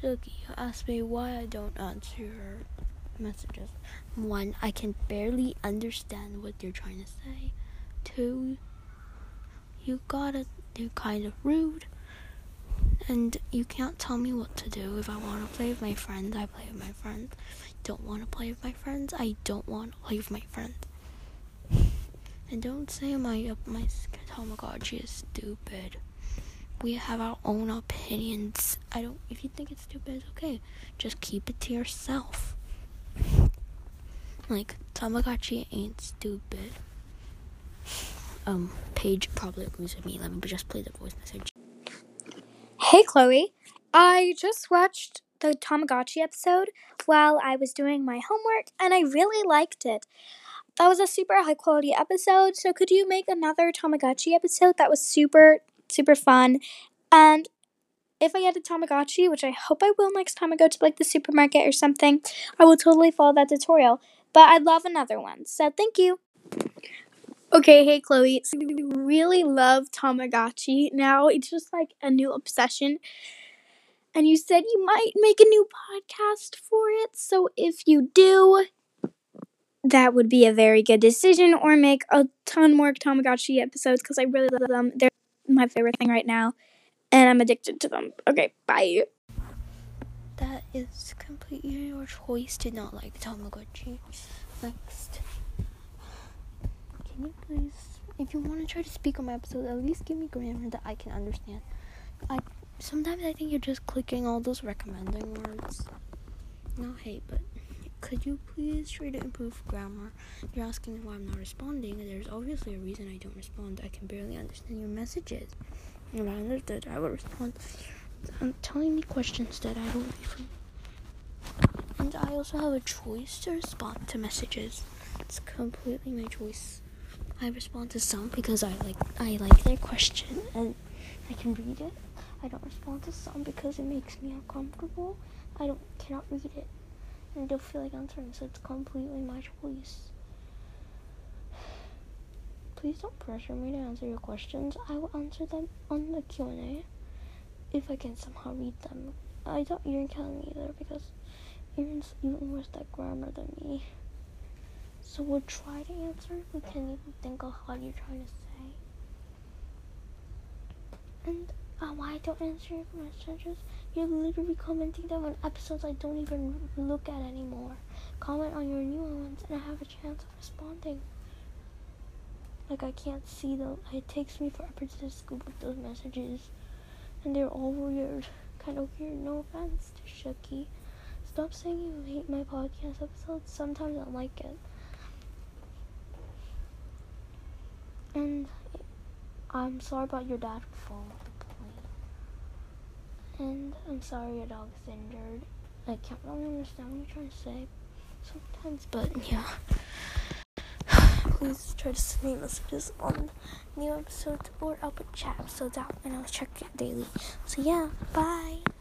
Shuggy asked me why I don't answer her messages. 1, I can barely understand what you're trying to say. 2, you're kind of rude. And you can't tell me what to do. If I want to play with my friends, I play with my friends. If I don't want to play with my friends, I don't want to play with my friends. And don't say my Tamagotchi is stupid. We have our own opinions. If you think it's stupid, it's okay. Just keep it to yourself. Tamagotchi ain't stupid. Paige probably agrees with me. Let me just play the voice message. Hey, Chloe. I just watched the Tamagotchi episode while I was doing my homework, and I really liked it. That was a super high-quality episode, so could you make another Tamagotchi episode that was super, super fun? And if I get a Tamagotchi, which I hope I will next time I go to, the supermarket or something, I will totally follow that tutorial. But I'd love another one, so thank you. Okay, hey Chloe, so I really love Tamagotchi. Now it's just a new obsession. And you said you might make a new podcast for it, so if you do, that would be a very good decision, or make a ton more Tamagotchi episodes, because I really love them. They're my favorite thing right now, and I'm addicted to them. Okay, bye. That is completely your choice to not like Tamagotchi. Next. Can you please, if you want to try to speak on my episode, at least give me grammar that I can understand. Sometimes I think you're just clicking all those recommending words. No hate, but could you please try to improve grammar? You're asking why I'm not responding. There's obviously a reason I don't respond. I can barely understand your messages. If I understood, I would respond. I'm telling me questions that I don't even. And I also have a choice to respond to messages. It's completely my choice. I respond to some because I like their question and I can read it. I don't respond to some because it makes me uncomfortable. I cannot read it and I don't feel like answering, so it's completely my choice. Please don't pressure me to answer your questions. I will answer them on the Q&A if I can somehow read them. I don't Erin can either because Erin's even worse at grammar than me. So we'll try to answer if we can even think of what you're trying to say. And why I don't answer your messages? You're literally commenting them on episodes I don't even look at anymore. Comment on your newer ones and I have a chance of responding. I can't see them. It takes me forever to scoop up those messages. And they're all weird. Kind of weird. No offense to Shuggy. Stop saying you hate my podcast episodes. Sometimes I like it. And I'm sorry about your dad falling off the plane. And I'm sorry your dog's injured. I can't really understand what you're trying to say sometimes, but yeah. Please try to send me messages on new episodes or I'll put chat episodes out and I'll check it daily. So yeah, bye.